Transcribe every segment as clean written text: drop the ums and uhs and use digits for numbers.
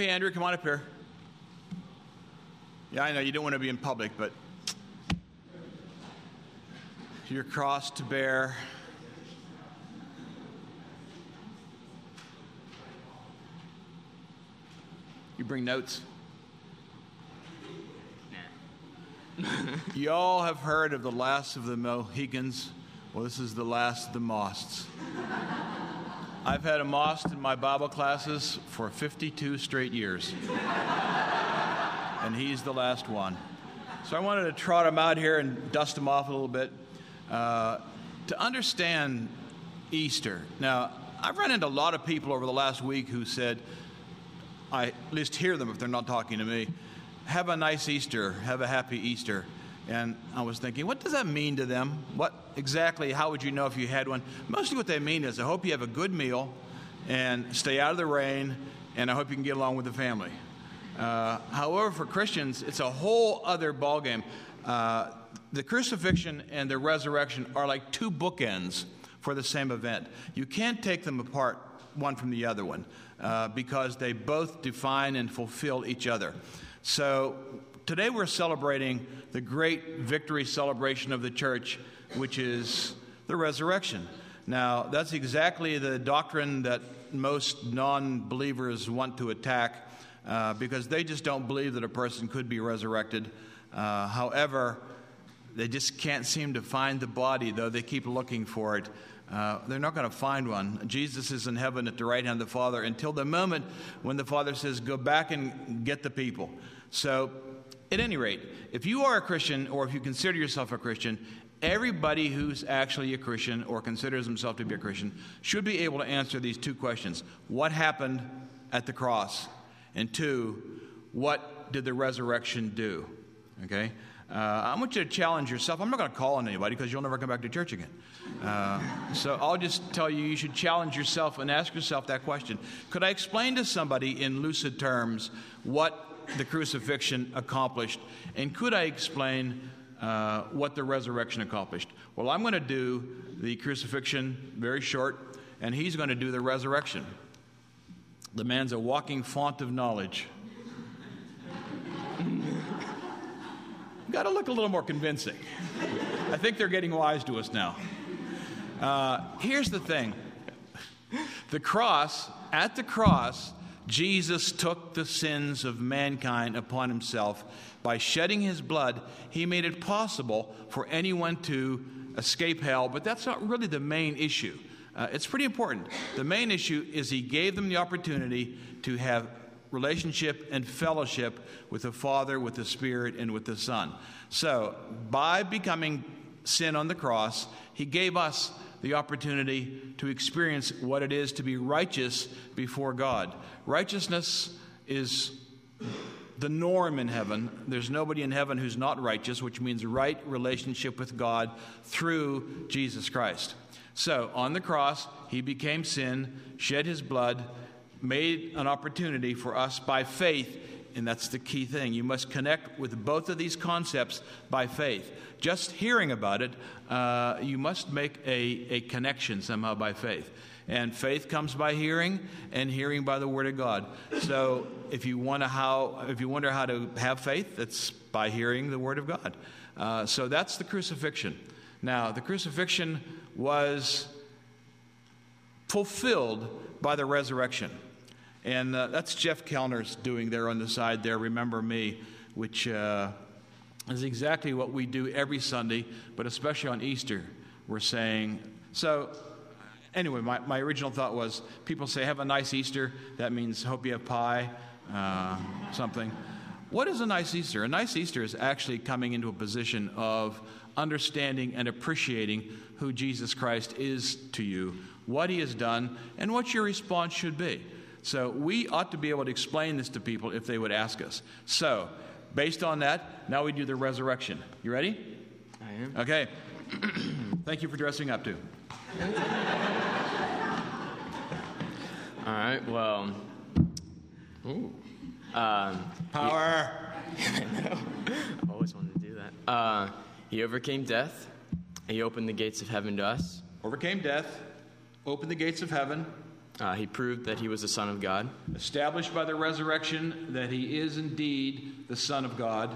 Okay, Andrew, come on up here. Yeah, I know you don't want to be in public, but your cross to bear. You bring notes? Nah. You all have heard of the last of the Mohicans. Well, this is the last of the Mosts. I've had a Most in my Bible classes for 52 straight years. And he's the last one. So I wanted to trot him out here and dust him off a little bit. To understand Easter. Now, I've run into a lot of people over the last week who said, I at least hear them if they're not talking to me, have a nice Easter, have a happy Easter. And I was thinking, what does that mean to them? What exactly, how would you know if you had one? Mostly what they mean is, I hope you have a good meal and stay out of the rain, and I hope you can get along with the family. However, for Christians, it's a whole other ballgame. The crucifixion and the resurrection are like two bookends for the same event. You can't take them apart, one from the other one, because they both define and fulfill each other. So today we're celebrating the great victory celebration of the church, which is the resurrection. Now, that's exactly the doctrine that most non-believers want to attack, because they just don't believe that a person could be resurrected. However, they just can't seem to find the body, though they keep looking for it. They're not going to find one. Jesus is in heaven at the right hand of the Father until the moment when the Father says, go back and get the people. So, at any rate, if you are a Christian, or if you consider yourself a Christian, everybody who's actually a Christian or considers himself to be a Christian should be able to answer these two questions. What happened at the cross? And two, what did the resurrection do? Okay? I want you to challenge yourself. I'm not going to call on anybody because you'll never come back to church again. So I'll just tell you should challenge yourself and ask yourself that question. Could I explain to somebody in lucid terms what the crucifixion accomplished? And could I explain what the resurrection accomplished? Well, I'm going to do the crucifixion very short, and he's going to do the resurrection. The man's a walking font of knowledge. Got to look a little more convincing. I think they're getting wise to us now. Here's the thing. At the cross, Jesus took the sins of mankind upon himself. By shedding his blood, he made it possible for anyone to escape hell. But that's not really the main issue. It's pretty important. The main issue is he gave them the opportunity to have relationship and fellowship with the Father, with the Spirit, and with the Son. So, by becoming sin on the cross, he gave us the opportunity to experience what it is to be righteous before God. Righteousness is the norm in heaven. There's nobody in heaven who's not righteous, which means right relationship with God through Jesus Christ. So, on the cross, he became sin, shed his blood, made an opportunity for us by faith, and that's the key thing. You must connect with both of these concepts by faith. Just hearing about it, you must make a connection somehow by faith. And faith comes by hearing, and hearing by the Word of God. So if you wonder how to have faith, it's by hearing the Word of God. So that's the crucifixion. Now, the crucifixion was fulfilled by the resurrection. And that's Jeff Kellner's doing there on the side there, Remember Me, which is exactly what we do every Sunday, but especially on Easter, we're saying. So anyway, my original thought was, people say, have a nice Easter. That means hope you have pie, something. What is a nice Easter? A nice Easter is actually coming into a position of understanding and appreciating who Jesus Christ is to you, what he has done, and what your response should be. So we ought to be able to explain this to people if they would ask us. So, based on that, now we do the resurrection. You ready? I am. Okay. Thank you for dressing up, too. All right, well. Ooh. Power. I know. I always wanted to do that. He overcame death. He opened the gates of heaven to us. Overcame death. Opened the gates of heaven. He proved that he was the Son of God. Established by the resurrection that he is indeed the Son of God.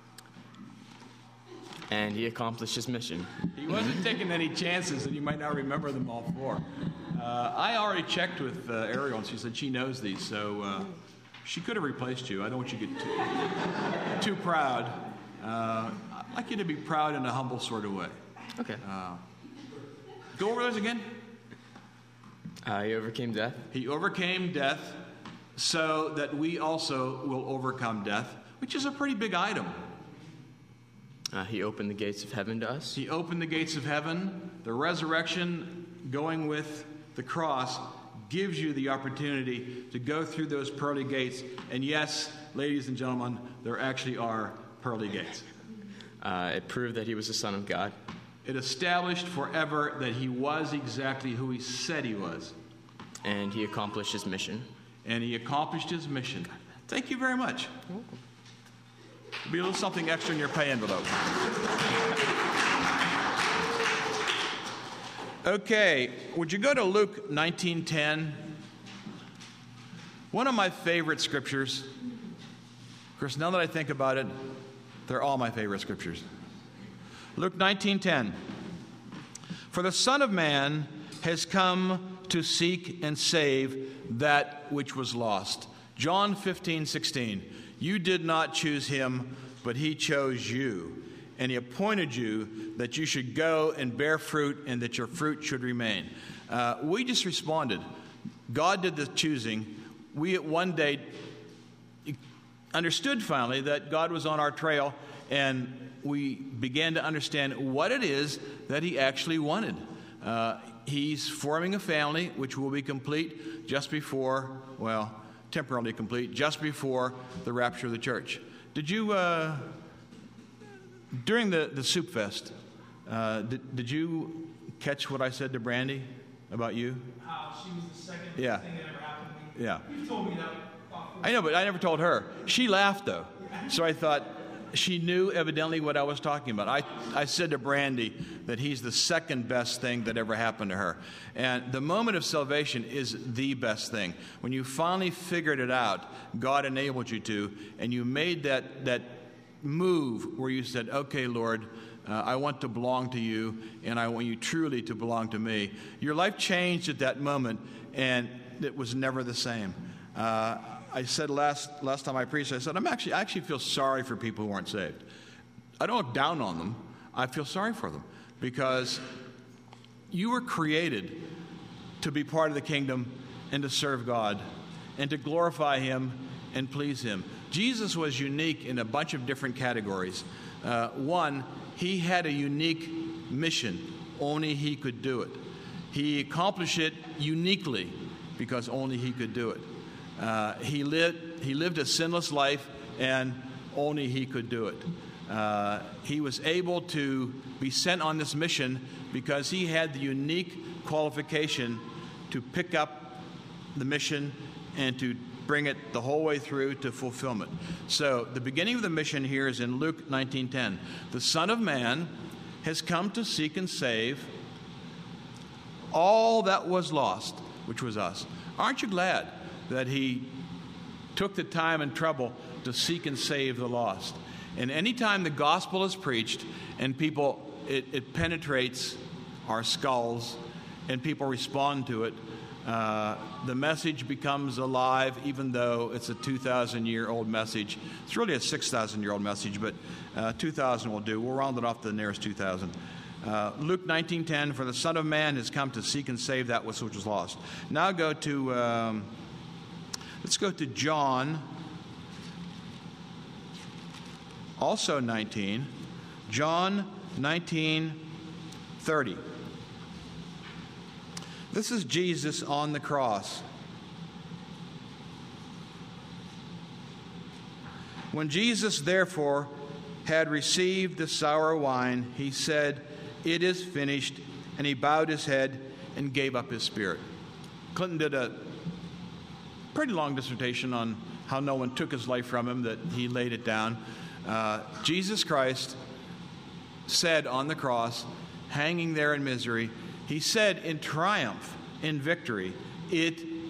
And he accomplished his mission. He wasn't taking any chances, and you might not remember them all four. I already checked with Ariel, and she said she knows these, so she could have replaced you. I don't want you to get too proud. I'd like you to be proud in a humble sort of way. Okay. Go over those again. He overcame death. He overcame death so that we also will overcome death, which is a pretty big item. He opened the gates of heaven to us. He opened the gates of heaven. The resurrection, going with the cross, gives you the opportunity to go through those pearly gates. And yes, ladies and gentlemen, there actually are pearly gates. It proved that he was the Son of God. It established forever that he was exactly who he said he was. And he accomplished his mission. And he accomplished his mission. Thank you very much. There'll be a little something extra in your pay envelope. Okay, would you go to Luke 19:10? One of my favorite scriptures. Of course, now that I think about it, they're all my favorite scriptures. Luke 19:10. For the Son of Man has come to seek and save that which was lost. John 15:16. You did not choose him, but he chose you. And he appointed you that you should go and bear fruit and that your fruit should remain. We just responded. God did the choosing. We at one day understood finally that God was on our trail, and we began to understand what it is that he actually wanted. He's forming a family which will be complete just before, well, temporarily complete, just before the rapture of the church. Did you, during the Soup Fest, did you catch what I said to Brandy about you? How she was the second Yeah. thing that ever happened to me. Yeah. You told me that. I know, but I never told her. She laughed, though. So I thought she knew evidently what I was talking about. I said to Brandy that he's the second best thing that ever happened to her. And the moment of salvation is the best thing. When you finally figured it out, God enabled you to, and you made that move where you said, okay, Lord, I want to belong to you, and I want you truly to belong to me. Your life changed at that moment, and it was never the same. I said last time I preached, I said, I actually feel sorry for people who aren't saved. I don't look down on them. I feel sorry for them because you were created to be part of the kingdom and to serve God and to glorify him and please him. Jesus was unique in a bunch of different categories. One, he had a unique mission. Only he could do it. He accomplished it uniquely because only he could do it. He lived a sinless life, and only he could do it. He was able to be sent on this mission because he had the unique qualification to pick up the mission and to bring it the whole way through to fulfillment. So the beginning of the mission here is in Luke 19:10. The Son of Man has come to seek and save all that was lost, which was us. Aren't you glad that he took the time and trouble to seek and save the lost? And anytime the gospel is preached and people, it penetrates our skulls and people respond to it, the message becomes alive, even though it's a 2,000-year-old message. It's really a 6,000-year-old message, but 2,000 will do. We'll round it off to the nearest 2,000. Luke 19:10, for the Son of Man has come to seek and save that which was lost. Now go to, let's go to John, also 19. John 19:30. This is Jesus on the cross. When Jesus, therefore, had received the sour wine, he said, "It is finished," and he bowed his head and gave up his spirit. Clinton did a pretty long dissertation on how no one took his life from him, that he laid it down. Jesus Christ said on the cross, hanging there in misery, he said in triumph, in victory, "It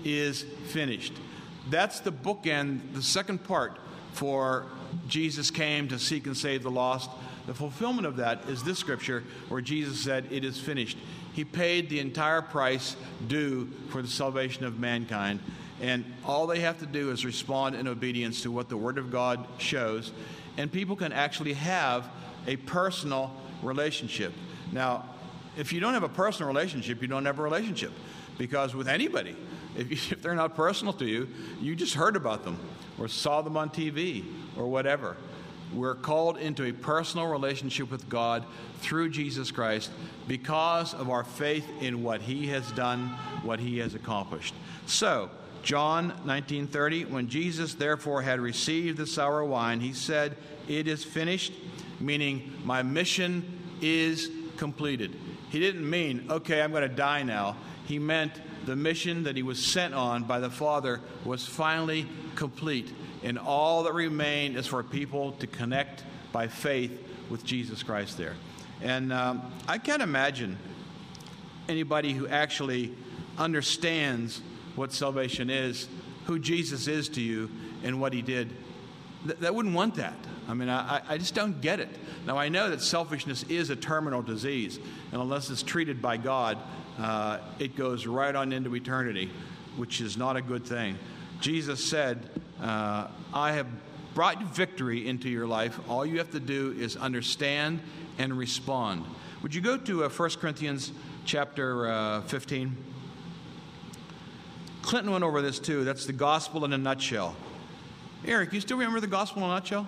is finished. That's the bookend, the second part for Jesus came to seek and save the lost. The fulfillment of that is this scripture where Jesus said, it is finished. He paid the entire price due for the salvation of mankind. And all they have to do is respond in obedience to what the Word of God shows. And people can actually have a personal relationship. Now, if you don't have a personal relationship, you don't have a relationship. Because with anybody, if they're not personal to you, you just heard about them or saw them on TV or whatever. We're called into a personal relationship with God through Jesus Christ because of our faith in what He has done, what He has accomplished. So, John 19:30, when Jesus therefore had received the sour wine, He said, it is finished, meaning my mission is completed. He didn't mean, okay, I'm going to die now. He meant the mission that He was sent on by the Father was finally complete. And all that remained is for people to connect by faith with Jesus Christ there. And I can't imagine anybody who actually understands what salvation is, who Jesus is to you, and what He did, that wouldn't want that. I mean, I just don't get it. Now, I know that selfishness is a terminal disease, and unless it's treated by God, it goes right on into eternity, which is not a good thing. Jesus said, I have brought victory into your life. All you have to do is understand and respond. Would you go to 1 Corinthians chapter 15? Clinton went over this too. That's the gospel in a nutshell. Eric, you still remember the gospel in a nutshell?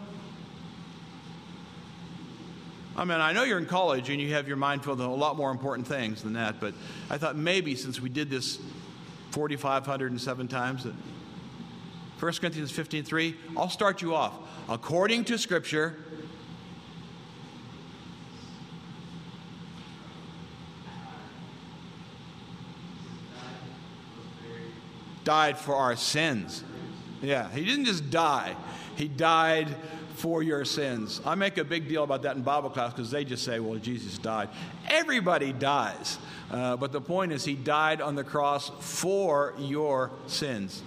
I mean, I know you're in college and you have your mind filled with a lot more important things than that, but I thought maybe since we did this 4,507 times, that 1 Corinthians 15:3, I'll start you off. According to Scripture, died for our sins. Yeah, He didn't just die. He died for your sins. I make a big deal about that in Bible class because they just say, well, Jesus died. Everybody dies. But the point is He died on the cross for your sins.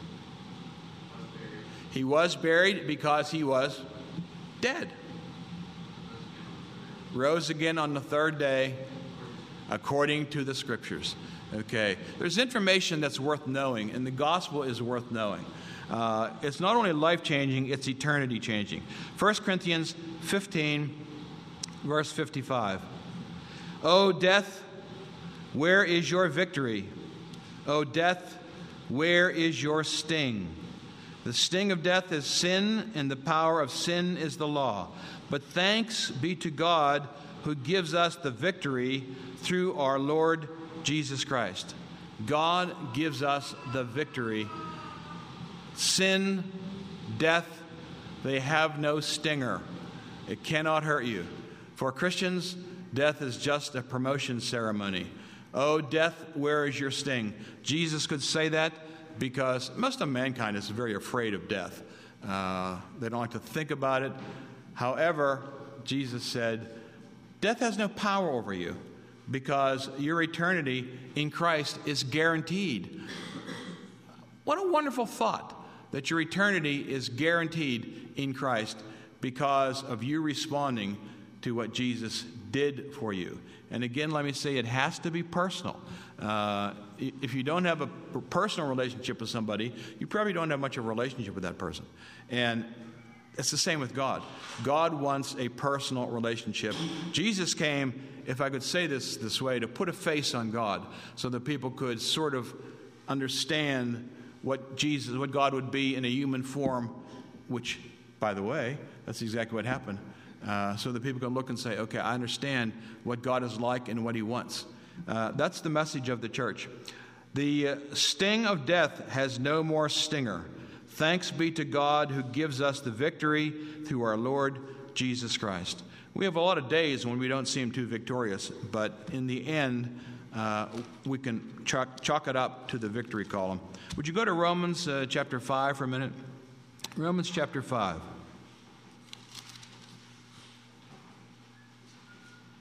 He was buried because He was dead. Rose again on the third day according to the Scriptures. Okay. There's information that's worth knowing, and the gospel is worth knowing. It's not only life-changing, it's eternity-changing. 1 Corinthians 15, verse 55. O death, where is your victory? O death, where is your sting? The sting of death is sin, and the power of sin is the law. But thanks be to God who gives us the victory through our Lord Jesus Christ. God gives us the victory. Sin, death, they have no stinger. It cannot hurt you. For Christians, death is just a promotion ceremony. Oh, death, where is your sting? Jesus could say that because most of mankind is very afraid of death. They don't like to think about it. However, Jesus said, death has no power over you because your eternity in Christ is guaranteed. What a wonderful thought that your eternity is guaranteed in Christ because of you responding to what Jesus did for you. And again, let me say, it has to be personal. If you don't have a personal relationship with somebody, you probably don't have much of a relationship with that person. And it's the same with God. God wants a personal relationship. Jesus came, if I could say this way, to put a face on God so that people could sort of understand what God would be in a human form, which, by the way, that's exactly what happened. So that people can look and say, okay, I understand what God is like and what He wants. That's the message of the church. The sting of death has no more stinger. Thanks be to God who gives us the victory through our Lord Jesus Christ. We have a lot of days when we don't seem too victorious, but in the end, we can chalk it up to the victory column. Would you go to Romans chapter 5 for a minute? Romans chapter 5.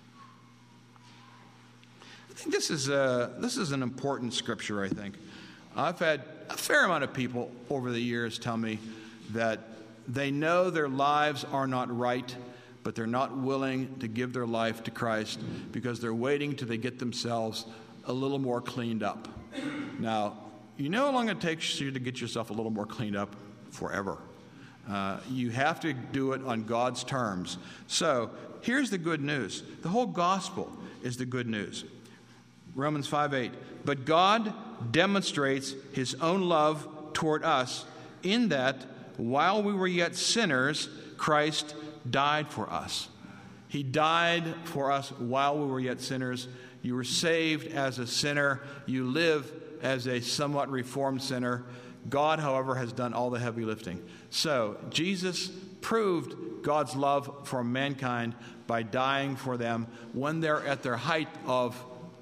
I think this is an important scripture, I think. I've had a fair amount of people over the years tell me that they know their lives are not right, but they're not willing to give their life to Christ because they're waiting till they get themselves a little more cleaned up. Now, you know how long it takes you to get yourself a little more cleaned up? Forever. You have to do it on God's terms. So, here's the good news. The whole gospel is the good news. Romans 5:8. But God demonstrates his own love toward us in that while we were yet sinners, Christ died for us. He died for us while we were yet sinners. You were saved as a sinner. You live as a somewhat reformed sinner. God, however, has done all the heavy lifting. So, Jesus proved God's love for mankind by dying for them when they're at their height of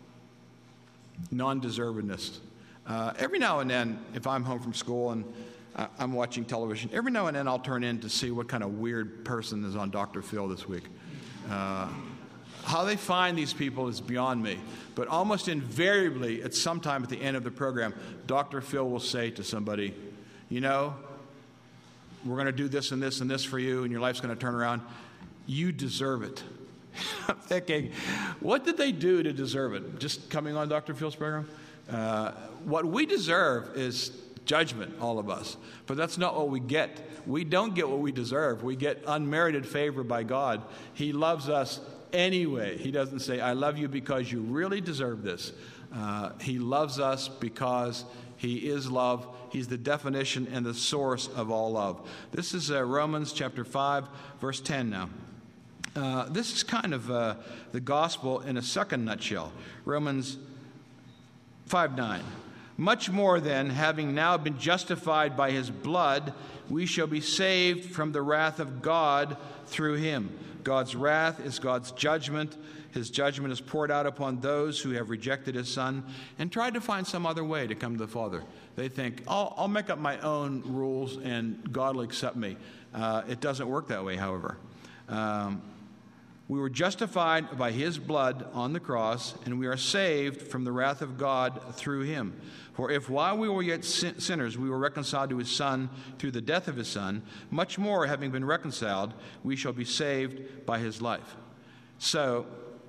non-deservedness. Every now and then, if I'm home from school and I'm watching television, every now and then I'll turn in to see what kind of weird person is on Dr. Phil this week. How they find these people is beyond me. But almost invariably, at some time at the end of the program, Dr. Phil will say to somebody, you know, we're going to do this and this and this for you, and your life's going to turn around. You deserve it. I'm thinking, what did they do to deserve it? Just coming on Dr. Phil's program? What we deserve is judgment, all of us. But that's not what we get. We don't get what we deserve. We get unmerited favor by God. He loves us anyway. He doesn't say, I love you because you really deserve this. He loves us because he is love. He's the definition and the source of all love. This is Romans chapter 5, verse 10 now. This is kind of the gospel in a second nutshell. Romans 5:9. Much more then, having now been justified by his blood, we shall be saved from the wrath of God through him. God's wrath is God's judgment. His judgment is poured out upon those who have rejected his Son and tried to find some other way to come to the Father. They think, I'll make up my own rules and God will accept me. It doesn't work that way, however. We were justified by his blood on the cross, and we are saved from the wrath of God through him. For if while we were yet sinners, we were reconciled to his Son through the death of his Son, much more, having been reconciled, we shall be saved by his life. So,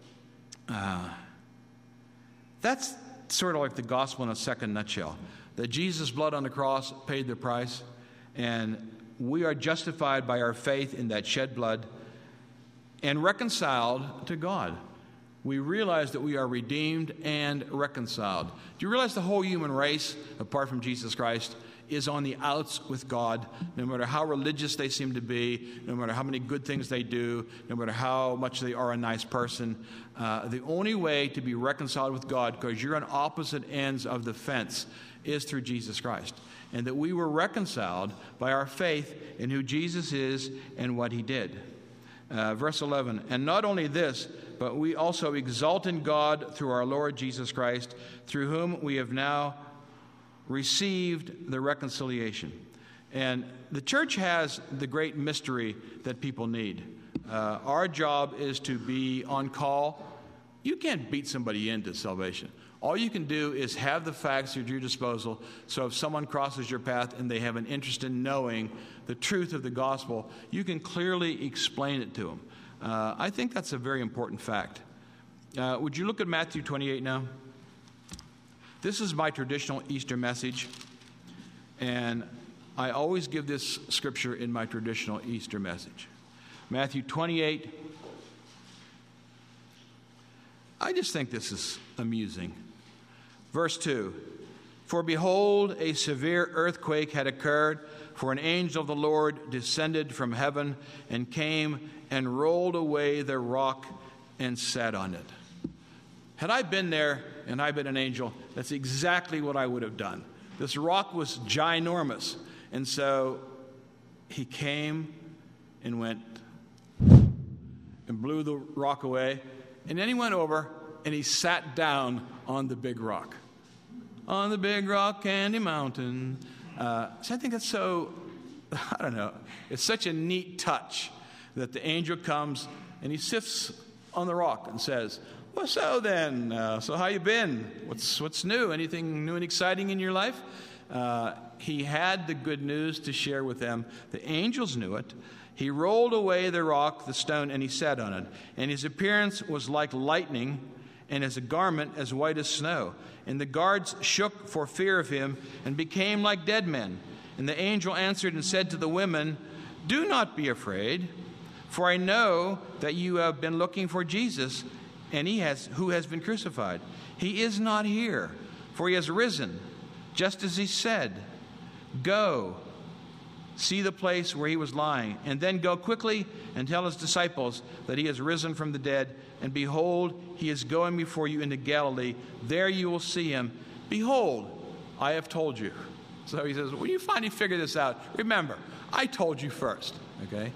that's sort of like the gospel in a second nutshell. That Jesus' blood on the cross paid the price, and we are justified by our faith in that shed blood and reconciled to God. We realize that we are redeemed and reconciled. Do you realize the whole human race, apart from Jesus Christ, is on the outs with God, no matter how religious they seem to be, no matter how many good things they do, no matter how much they are a nice person. The only way to be reconciled with God, because you're on opposite ends of the fence, is through Jesus Christ. And that we were reconciled by our faith in who Jesus is and what he did. Verse 11, and not only this, but we also exalt in God through our Lord Jesus Christ, through whom we have now received the reconciliation. And the church has the great mystery that people need. Our job is to be on call. You can't beat somebody into salvation. All you can do is have the facts at your disposal, so if someone crosses your path and they have an interest in knowing the truth of the gospel, you can clearly explain it to them. I think that's a very important fact. Would you look at Matthew 28 now? This is my traditional Easter message, and I always give this scripture in my traditional Easter message. Matthew 28. I just think this is amusing. Verse 2, for behold, a severe earthquake had occurred, for an angel of the Lord descended from heaven and came and rolled away the rock and sat on it. Had I been there and I'd been an angel, that's exactly what I would have done. This rock was ginormous. And so he came and went and blew the rock away. And then he went over and he sat down on the big rock. On the big rock, Candy Mountain. So I think that's so, I don't know, it's such a neat touch that the angel comes and he sits on the rock and says, Well, so then, so how you been? What's new? Anything new and exciting in your life? He had the good news to share with them. The angels knew it. He rolled away the rock, the stone, and he sat on it. And his appearance was like lightning, and his garment as white as snow. And the guards shook for fear of him and became like dead men. And the angel answered and said to the women, "Do not be afraid, for I know that you have been looking for Jesus, and who has been crucified. He is not here, for he has risen, just as he said. Go, see the place where he was lying, and then go quickly and tell his disciples that he has risen from the dead. And behold, he is going before you into Galilee. There you will see him. Behold, I have told you." So he says, when you finally figure this out, remember, I told you first. Okay?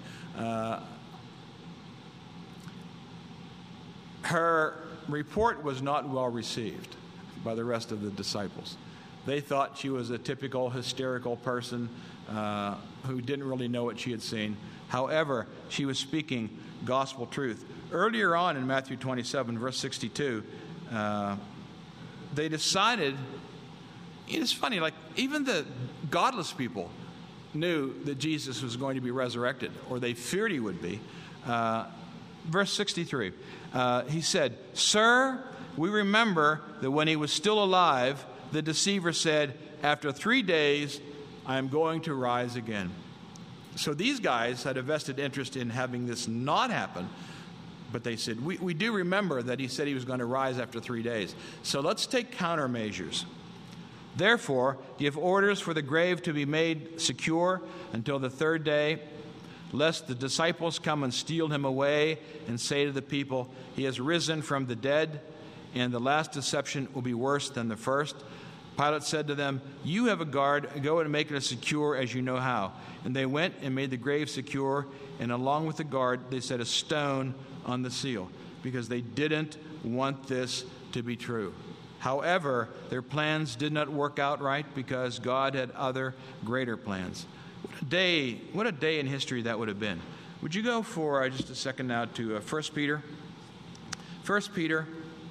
Her report was not well received by the rest of the disciples. They thought she was a typical hysterical person who didn't really know what she had seen. However, she was speaking gospel truth. Earlier on in Matthew 27, verse 62, they decided, it's funny, like even the godless people knew that Jesus was going to be resurrected, or they feared he would be. Verse 63, he said, "Sir, we remember that when he was still alive, the deceiver said, 'After 3 days, I am going to rise again.'" So these guys had a vested interest in having this not happen, but they said, we do remember that he said he was going to rise after 3 days. So let's take countermeasures. "Therefore, give orders for the grave to be made secure until the 3rd day, lest the disciples come and steal him away and say to the people, 'He has risen from the dead,' and the last deception will be worse than the first." Pilate said to them, "You have a guard. Go and make it as secure as you know how." And they went and made the grave secure, and along with the guard, they set a stone on the seal, because they didn't want this to be true. However, their plans did not work out right, because God had other greater plans. What a day in history that would have been. Would you go for just a second now to 1 Peter? 1 Peter.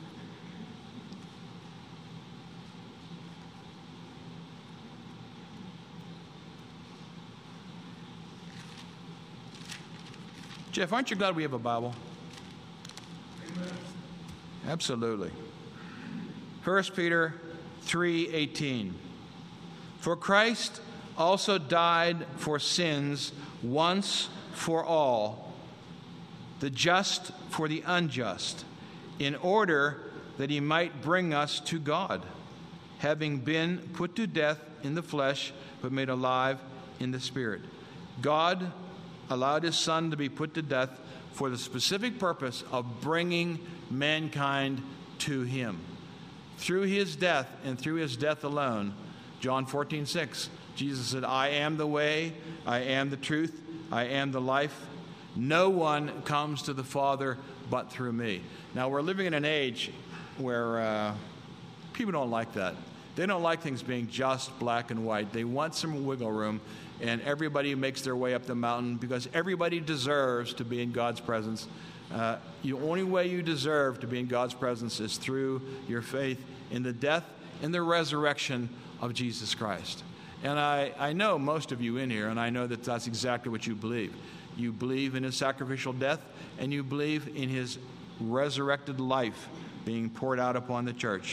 Jeff, aren't you glad we have a Bible? Amen. Absolutely. 1 Peter 3:18. "For Christ also died for sins once for all, the just for the unjust, in order that he might bring us to God, having been put to death in the flesh, but made alive in the Spirit." God allowed his Son to be put to death for the specific purpose of bringing mankind to him. Through his death, and through his death alone, John 14:6, Jesus said, "I am the way, I am the truth, I am the life. No one comes to the Father but through me." Now, we're living in an age where people don't like that. They don't like things being just black and white. They want some wiggle room, and everybody makes their way up the mountain, because everybody deserves to be in God's presence. The only way you deserve to be in God's presence is through your faith in the death and the resurrection of Jesus Christ. And I know most of you in here, and I know that that's exactly what you believe. You believe in his sacrificial death, and you believe in his resurrected life being poured out upon the church.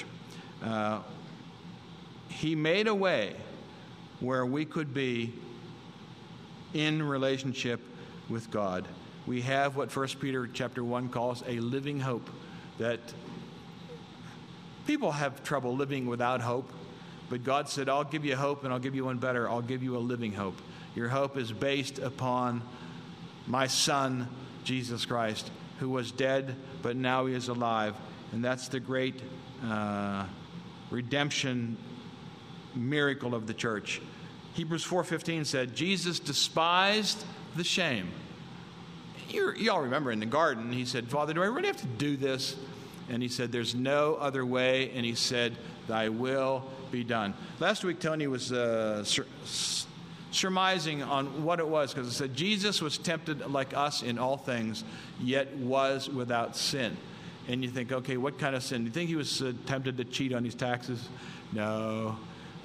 He made a way where we could be in relationship with God. We have what 1 Peter chapter 1 calls a living hope. That people have trouble living without hope, but God said, "I'll give you hope, and I'll give you one better. I'll give you a living hope. Your hope is based upon my Son, Jesus Christ, who was dead, but now he is alive." And that's the great redemption miracle of the church. Hebrews 4:15 said, "Jesus despised the shame." You all remember in the garden, he said, "Father, do I really have to do this?" And he said, "There's no other way." And he said, "Thy will be done." Last week, Tony was surmising on what it was, because it said Jesus was tempted like us in all things, yet was without sin. And you think, okay, what kind of sin? Do you think he was tempted to cheat on his taxes? No.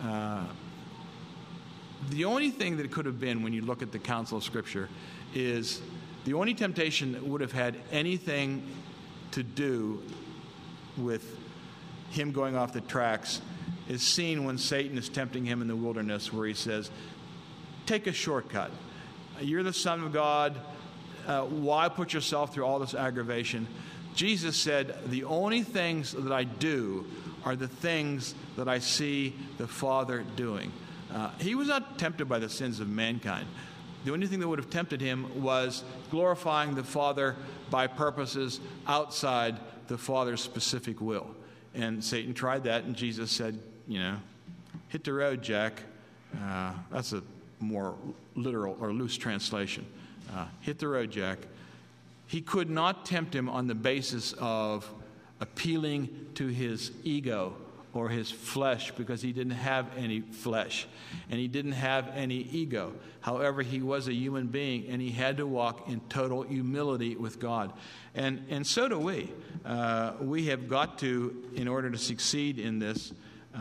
The only thing that it could have been, when you look at the counsel of Scripture, is the only temptation that would have had anything to do with him going off the tracks is seen when Satan is tempting him in the wilderness, where he says, take a shortcut. You're the Son of God. Why put yourself through all this aggravation? Jesus said, the only things that I do are the things that I see the Father doing. He was not tempted by the sins of mankind. The only thing that would have tempted him was glorifying the Father by purposes outside the Father's specific will. And Satan tried that, and Jesus said, hit the road, Jack. That's a more literal or loose translation. Hit the road, Jack. He could not tempt him on the basis of appealing to his ego or his flesh, because he didn't have any flesh and he didn't have any ego. However, he was a human being, and he had to walk in total humility with God. And so do we. We have got to, in order to succeed in this,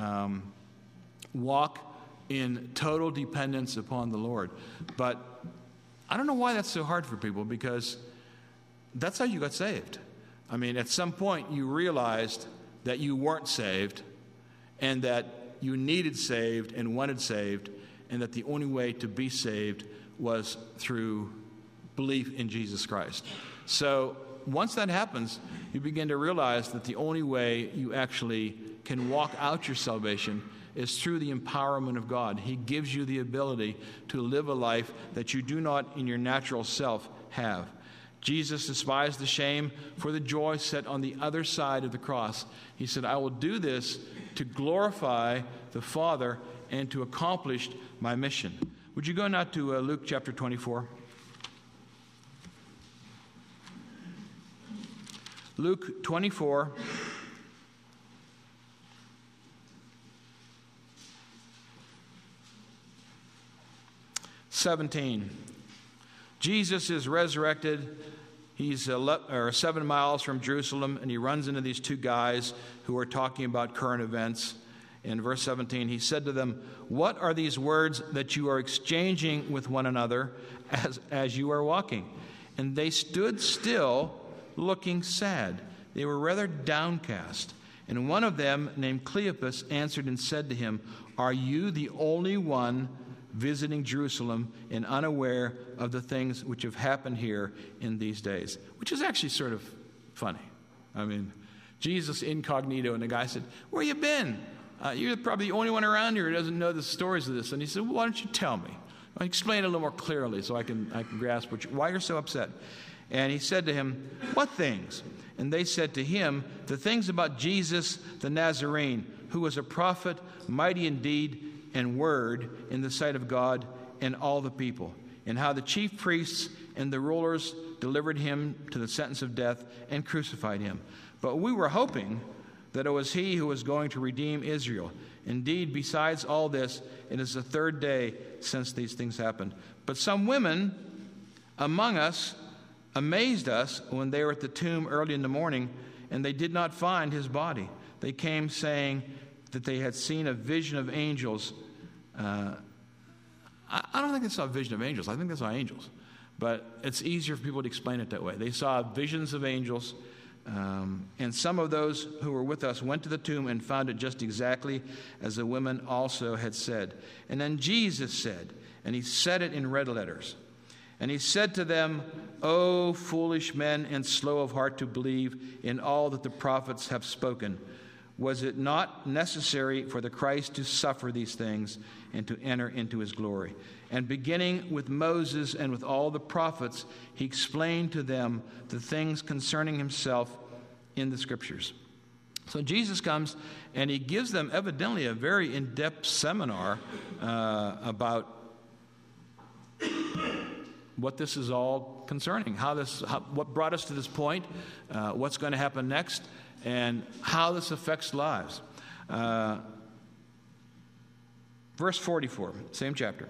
walk in total dependence upon the Lord. But I don't know why that's so hard for people, because that's how you got saved. I mean, at some point you realized that you weren't saved, and that you needed saved and wanted saved, and that the only way to be saved was through belief in Jesus Christ. So once that happens, you begin to realize that the only way you actually can walk out your salvation is through the empowerment of God. He gives you the ability to live a life that you do not in your natural self have. Jesus despised the shame for the joy set on the other side of the cross. He said, I will do this to glorify the Father and to accomplish my mission. Would you go now to Luke chapter 24? Luke 24. Jesus is resurrected. He's 7 miles from Jerusalem, and he runs into these two guys who are talking about current events. In verse 17, he said to them, what are these words that you are exchanging with one another as you are walking? And they stood still, looking sad. They were rather downcast. And one of them, named Cleopas, answered and said to him, are you the only one visiting Jerusalem and unaware of the things which have happened here in these days? Which is actually sort of funny. I mean, Jesus incognito, and the guy said, where you been? You're probably the only one around here who doesn't know the stories of this. And he said, well, why don't you tell me? I'll explain it a little more clearly so I can grasp why you're so upset. And he said to him, what things? And they said to him, the things about Jesus the Nazarene, who was a prophet, mighty in deed and word in the sight of God and all the people, and how the chief priests and the rulers delivered him to the sentence of death and crucified him. But we were hoping that it was he who was going to redeem Israel. Indeed, besides all this, it is the third day since these things happened. But some women among us amazed us when they were at the tomb early in the morning, and they did not find his body. They came saying that they had seen a vision of angels. I don't think they saw a vision of angels. I think they saw angels. But it's easier for people to explain it that way. They saw visions of angels. And some of those who were with us went to the tomb and found it just exactly as the women also had said. And then Jesus said, and he said it in red letters, and he said to them, O foolish men and slow of heart to believe in all that the prophets have spoken. Was it not necessary for the Christ to suffer these things and to enter into his glory? And beginning with Moses and with all the prophets, he explained to them the things concerning himself in the Scriptures. So Jesus comes and he gives them evidently a very in-depth seminar about what this is all concerning, what brought us to this point, what's going to happen next, and how this affects lives. Verse 44, same chapter.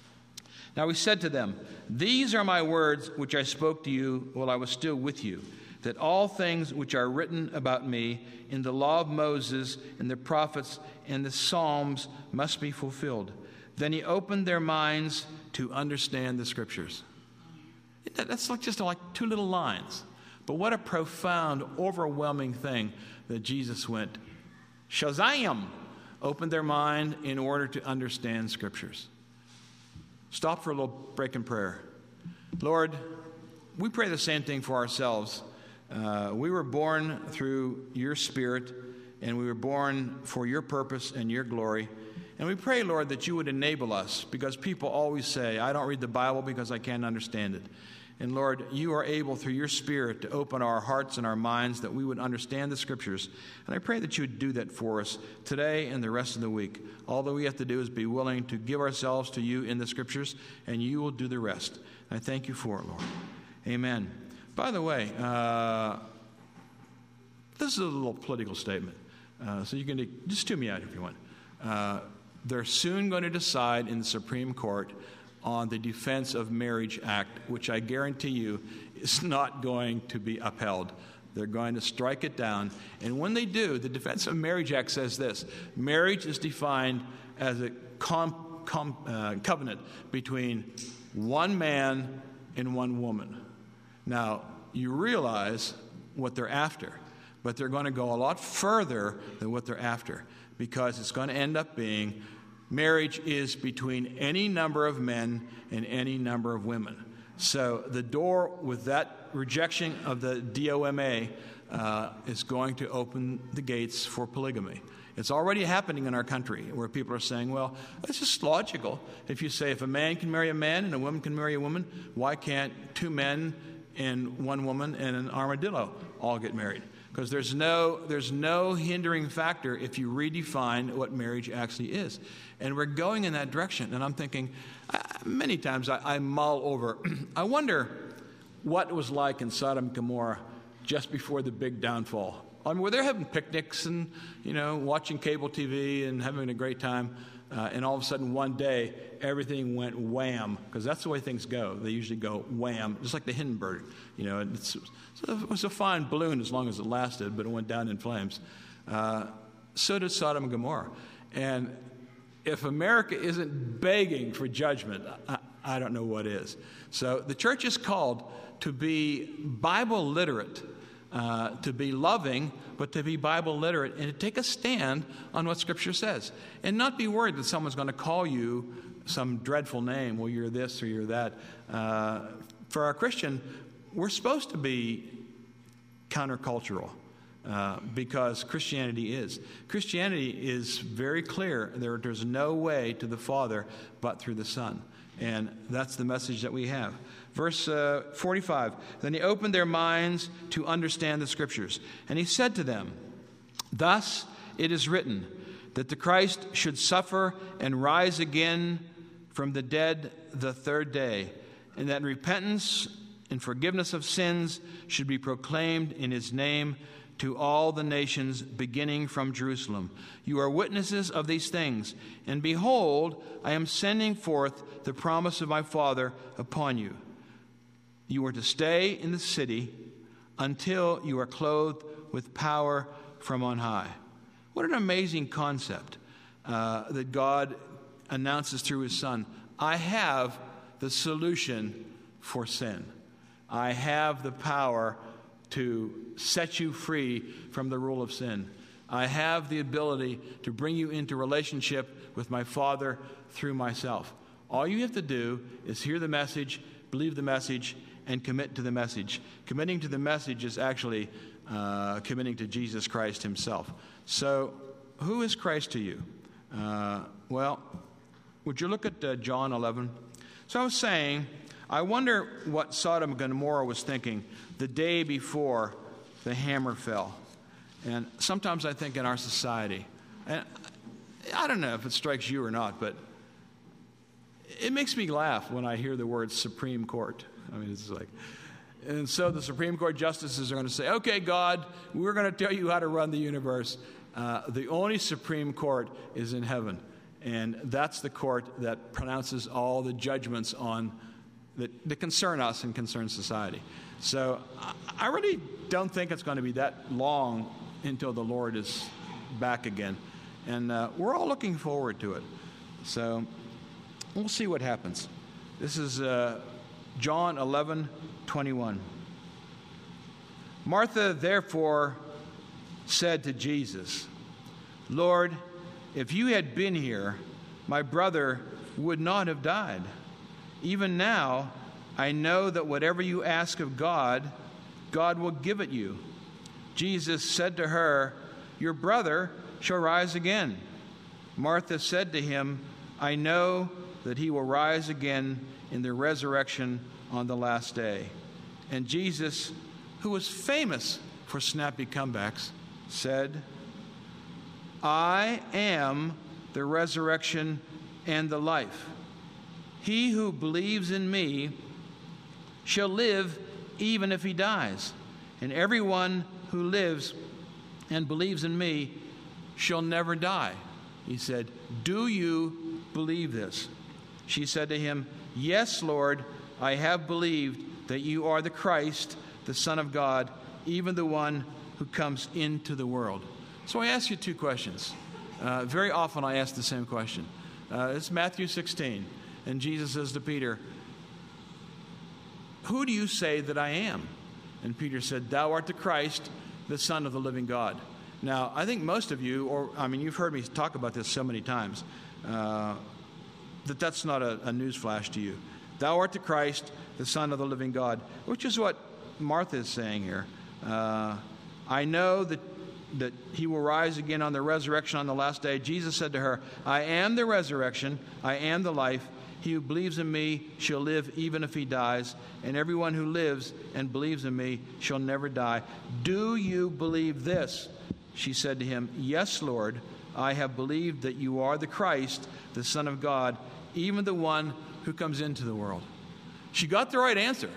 Now he said to them, these are my words which I spoke to you while I was still with you, that all things which are written about me in the law of Moses and the prophets and the Psalms must be fulfilled. Then he opened their minds to understand the Scriptures. That's just like two little lines. But what a profound, overwhelming thing that Jesus went, Shazam! Opened their mind in order to understand Scriptures. Stop for a little break in prayer. Lord, we pray the same thing for ourselves. We were born through your Spirit, and we were born for your purpose and your glory. And we pray, Lord, that you would enable us, because people always say, I don't read the Bible because I can't understand it. And Lord, you are able through your Spirit to open our hearts and our minds that we would understand the Scriptures. And I pray that you would do that for us today and the rest of the week. All that we have to do is be willing to give ourselves to you in the Scriptures, and you will do the rest. And I thank you for it, Lord. Amen. By the way, this is a little political statement. So you can just tune me out if you want. They're soon going to decide in the Supreme Court on the Defense of Marriage Act, which I guarantee you is not going to be upheld. They're going to strike it down. And when they do, the Defense of Marriage Act says this: marriage is defined as a covenant between one man and one woman. Now, you realize what they're after, but they're going to go a lot further than what they're after, because it's going to end up being marriage is between any number of men and any number of women. So the door with that rejection of the DOMA is going to open the gates for polygamy. It's already happening in our country, where people are saying, well, it's just logical. If you say if a man can marry a man and a woman can marry a woman, why can't two men and one woman and an armadillo all get married? Because there's no hindering factor if you redefine what marriage actually is. And we're going in that direction. And I'm thinking, many times I mull over, I wonder what it was like in Sodom and Gomorrah just before the big downfall. I mean, were they having picnics and, watching cable TV and having a great time? And all of a sudden, one day, everything went wham, because that's the way things go. They usually go wham, just like the Hindenburg. It was a fine balloon as long as it lasted, but it went down in flames. So did Sodom and Gomorrah. And if America isn't begging for judgment, I don't know what is. So the church is called to be Bible literate, to be loving, but to be Bible literate, and to take a stand on what Scripture says. And not be worried that someone's going to call you some dreadful name, well, you're this or you're that. For our Christian, we're supposed to be countercultural, because Christianity is. Christianity is very clear. There's no way to the Father but through the Son. And that's the message that we have. Verse 45, then he opened their minds to understand the Scriptures. And he said to them, thus it is written, that the Christ should suffer and rise again from the dead the third day, and that repentance and forgiveness of sins should be proclaimed in his name to all the nations, beginning from Jerusalem. You are witnesses of these things. And behold, I am sending forth the promise of my Father upon you. You are to stay in the city until you are clothed with power from on high. What an amazing concept that God announces through his Son. I have the solution for sin. I have the power to set you free from the rule of sin. I have the ability to bring you into relationship with my Father through myself. All you have to do is hear the message, believe the message, and commit to the message. Committing to the message is actually committing to Jesus Christ himself. So, who is Christ to you? Well, would you look at John 11? So I was saying, I wonder what Sodom and Gomorrah was thinking the day before the hammer fell. And sometimes I think in our society, and I don't know if it strikes you or not, but it makes me laugh when I hear the word Supreme Court. I mean, it's like, and so the Supreme Court justices are going to say, okay, God, we're going to tell you how to run the universe. The only Supreme Court is in heaven. And that's the court that pronounces all the judgments on that concern us and concern society. So I really don't think it's going to be that long until the Lord is back again. And we're all looking forward to it. So we'll see what happens. This is John 11:21. Martha therefore said to Jesus, Lord, if you had been here, my brother would not have died. Even now, I know that whatever you ask of God, God will give it you. Jesus said to her, your brother shall rise again. Martha said to him, I know that he will rise again in the resurrection on the last day. And Jesus, who was famous for snappy comebacks, said, I am the resurrection and the life. He who believes in me shall live even if he dies. And everyone who lives and believes in me shall never die. He said, do you believe this? She said to him, yes, Lord, I have believed that you are the Christ, the Son of God, even the one who comes into the world. So I ask you two questions. Very often I ask the same question. It's Matthew 16. And Jesus says to Peter, who do you say that I am? And Peter said, thou art the Christ, the Son of the living God. Now, I think most of you, you've heard me talk about this so many times, that's not a newsflash to you. Thou art the Christ, the Son of the living God, which is what Martha is saying here. I know that he will rise again on the resurrection on the last day. Jesus said to her, I am the resurrection, I am the life. He who believes in me shall live even if he dies, and everyone who lives and believes in me shall never die. Do you believe this? She said to him, yes, Lord, I have believed that you are the Christ, the Son of God, even the one who comes into the world. She got the right answer.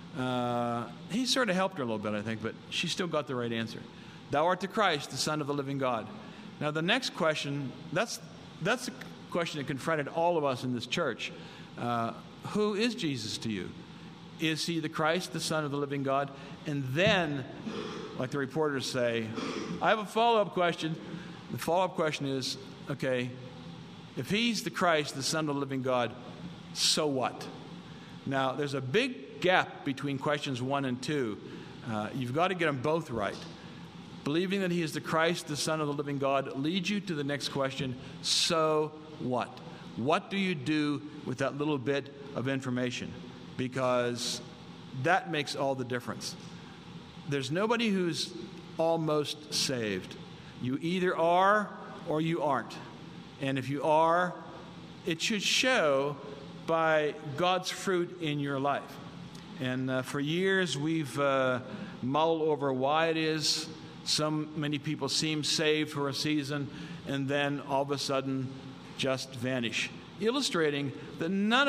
He sort of helped her a little bit, I think, but she still got the right answer. Thou art the Christ, the Son of the living God. Now, the next question, that's a question that confronted all of us in this church. Who is Jesus to you? Is he the Christ, the Son of the living God? And then, like the reporters say, I have a follow-up question. The follow-up question is, okay, if he's the Christ, the Son of the living God, so what? Now, there's a big gap between questions 1 and 2. You've got to get them both right. Believing that he is the Christ, the Son of the living God, leads you to the next question, so what? What do you do with that little bit of information? Because that makes all the difference. There's nobody who's almost saved. You either are or you aren't. And if you are, it should show by God's fruit in your life. And for years we've mulled over why it is so many people seem saved for a season and then all of a sudden just vanish, illustrating that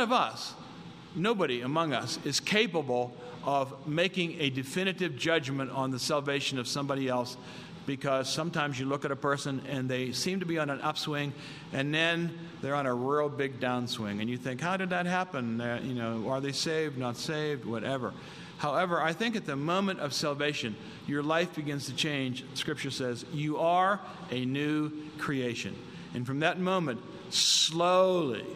nobody among us is capable of making a definitive judgment on the salvation of somebody else, because sometimes you look at a person and they seem to be on an upswing and then they're on a real big downswing and you think, how did that happen? Are they saved, not saved, whatever. However, I think at the moment of salvation, your life begins to change. Scripture says you are a new creation. And from that moment, slowly,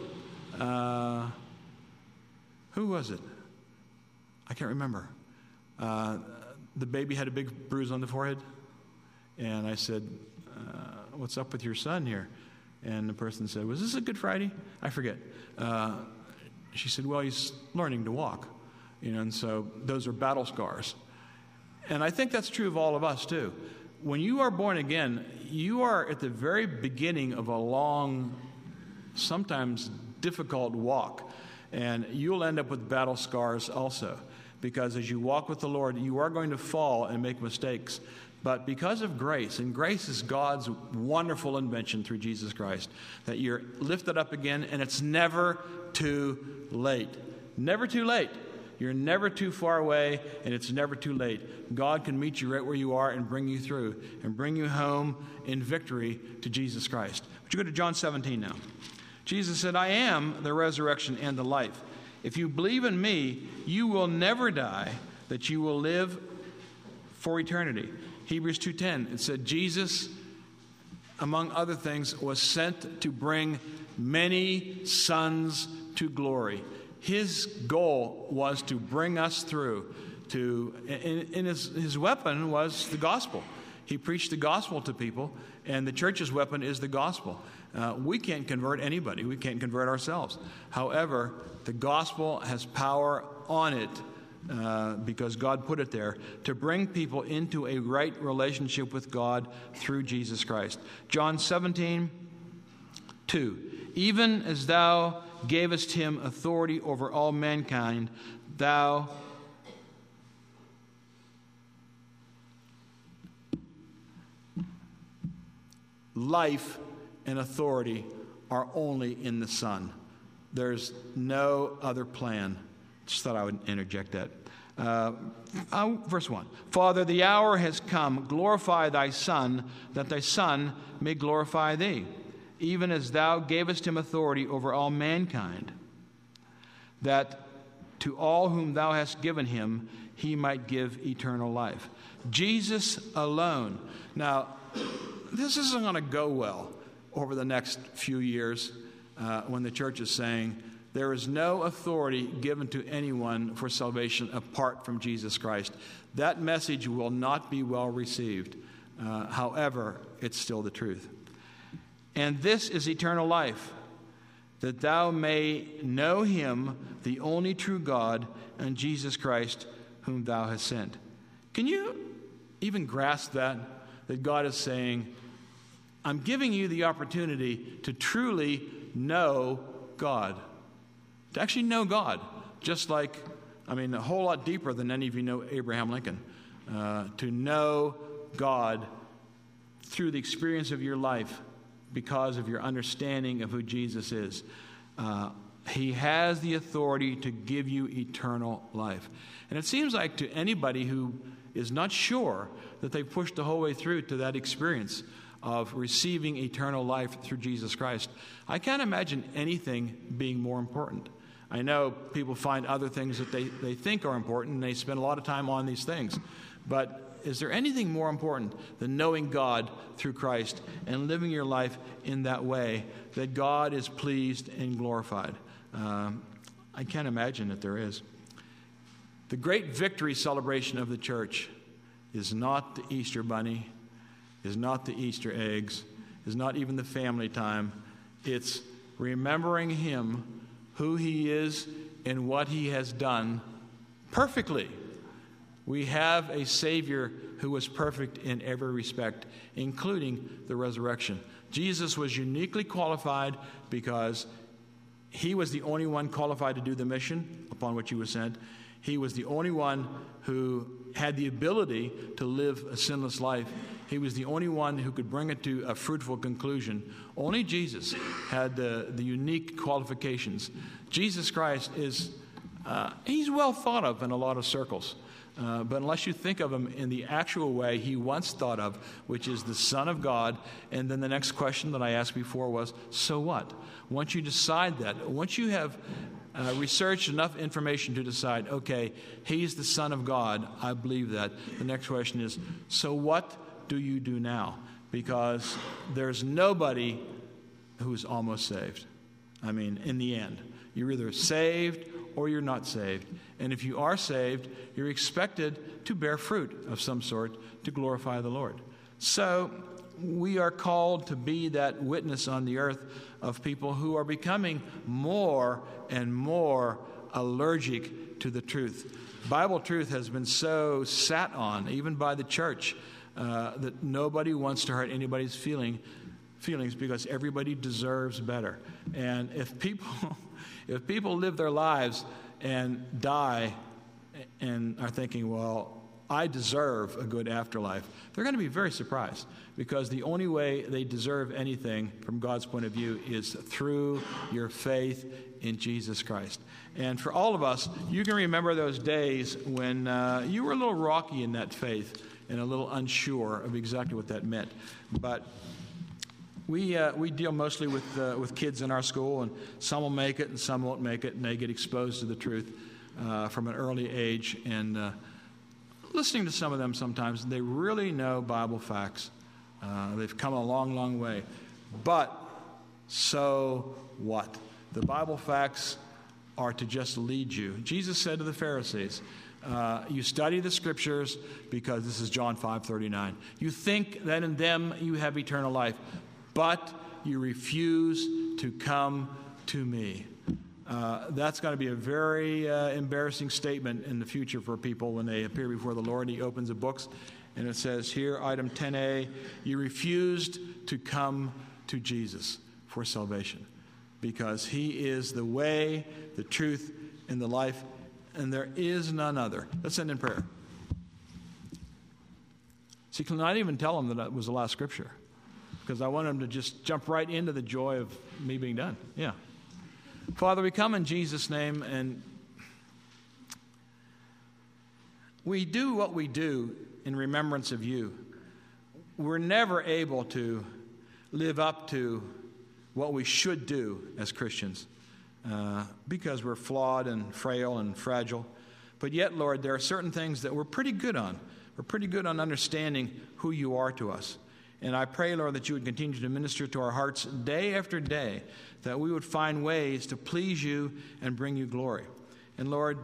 who was it? I can't remember. The baby had a big bruise on the forehead. And I said, what's up with your son here? And the person said, was this a Good Friday? I forget. She said, well, he's learning to walk. And so those are battle scars. And I think that's true of all of us, too. When you are born again, you are at the very beginning of a long, sometimes difficult walk. And you'll end up with battle scars also. Because as you walk with the Lord, you are going to fall and make mistakes. But because of grace, and grace is God's wonderful invention through Jesus Christ, that you're lifted up again, and it's never too late. Never too late. You're never too far away, and it's never too late. God can meet you right where you are and bring you through, and bring you home in victory to Jesus Christ. Would you go to John 17 now? Jesus said, I am the resurrection and the life. If you believe in me, you will never die, that you will live for eternity. Hebrews 2:10, it said Jesus, among other things, was sent to bring many sons to glory. His goal was to bring us through to, and his weapon was the gospel. He preached the gospel to people, and the church's weapon is the gospel. We can't convert anybody. We can't convert ourselves. However, the gospel has power on it because God put it there to bring people into a right relationship with God through Jesus Christ. John 17:2. Even as thou gavest him authority over all mankind, thou life and authority are only in the Son. There's no other plan. Just thought I would interject that. Verse 1. Father, the hour has come. Glorify thy Son, that thy Son may glorify thee, even as thou gavest him authority over all mankind, that to all whom thou hast given him, he might give eternal life. Jesus alone. Now, this isn't going to go well over the next few years when the church is saying there is no authority given to anyone for salvation apart from Jesus Christ. That message will not be well received. However, it's still the truth. And this is eternal life, that thou may know him, the only true God, and Jesus Christ, whom thou hast sent. Can you even grasp that? That God is saying, I'm giving you the opportunity to truly know God. To actually know God. Just like, a whole lot deeper than any of you know Abraham Lincoln. To know God through the experience of your life because of your understanding of who Jesus is. He has the authority to give you eternal life. And it seems like to anybody who is not sure that they've pushed the whole way through to that experience of receiving eternal life through Jesus Christ, I can't imagine anything being more important. I know people find other things that they think are important, and they spend a lot of time on these things. But is there anything more important than knowing God through Christ and living your life in that way that God is pleased and glorified? I can't imagine that there is. The great victory celebration of the church is not the Easter bunny, is not the Easter eggs, is not even the family time. It's remembering him, who he is, and what he has done perfectly. We have a Savior who was perfect in every respect, including the resurrection. Jesus was uniquely qualified because he was the only one qualified to do the mission upon which he was sent. He was the only one who had the ability to live a sinless life. He was the only one who could bring it to a fruitful conclusion. Only Jesus had the unique qualifications. Jesus Christ he's well thought of in a lot of circles. But unless you think of him in the actual way he once thought of, which is the Son of God, and then the next question that I asked before was, so what? Once you decide that, once you have researched enough information to decide, okay, he's the Son of God, I believe that, the next question is, so what do you do now? Because there's nobody who's almost saved. In the end, you're either saved or you're not saved. And if you are saved, you're expected to bear fruit of some sort to glorify the Lord. So we are called to be that witness on the earth of people who are becoming more and more allergic to the truth. Bible truth has been so sat on, even by the church, that nobody wants to hurt anybody's feelings because everybody deserves better. And if people live their lives and die and are thinking, well, I deserve a good afterlife, they're going to be very surprised, because the only way they deserve anything from God's point of view is through your faith in Jesus Christ. And for all of us, you can remember those days when you were a little rocky in that faith and a little unsure of exactly what that meant. But We deal mostly with kids in our school, and some will make it and some won't make it, and they get exposed to the truth from an early age. And listening to some of them sometimes, they really know Bible facts. They've come a long, long way. But so what? The Bible facts are to just lead you. Jesus said to the Pharisees, you study the Scriptures because this is John 5:39. You think that in them you have eternal life, but you refuse to come to me. That's going to be a very embarrassing statement in the future for people when they appear before the Lord. He opens the books, and it says here, item 10A, you refused to come to Jesus for salvation because he is the way, the truth, and the life, and there is none other. Let's end in prayer. See, can I even tell them that was the last scripture? Because I want them to just jump right into the joy of me being done. Yeah. Father, we come in Jesus' name, and we do what we do in remembrance of you. We're never able to live up to what we should do as Christians because we're flawed and frail and fragile. But yet, Lord, there are certain things that we're pretty good on. We're pretty good on understanding who you are to us. And I pray, Lord, that you would continue to minister to our hearts day after day, that we would find ways to please you and bring you glory. And Lord,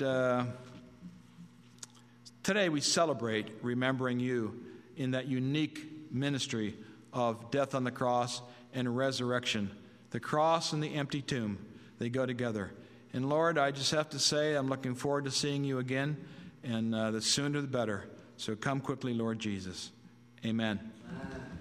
today we celebrate remembering you in that unique ministry of death on the cross and resurrection. The cross and the empty tomb, they go together. And Lord, I just have to say I'm looking forward to seeing you again, and the sooner the better. So come quickly, Lord Jesus. Amen.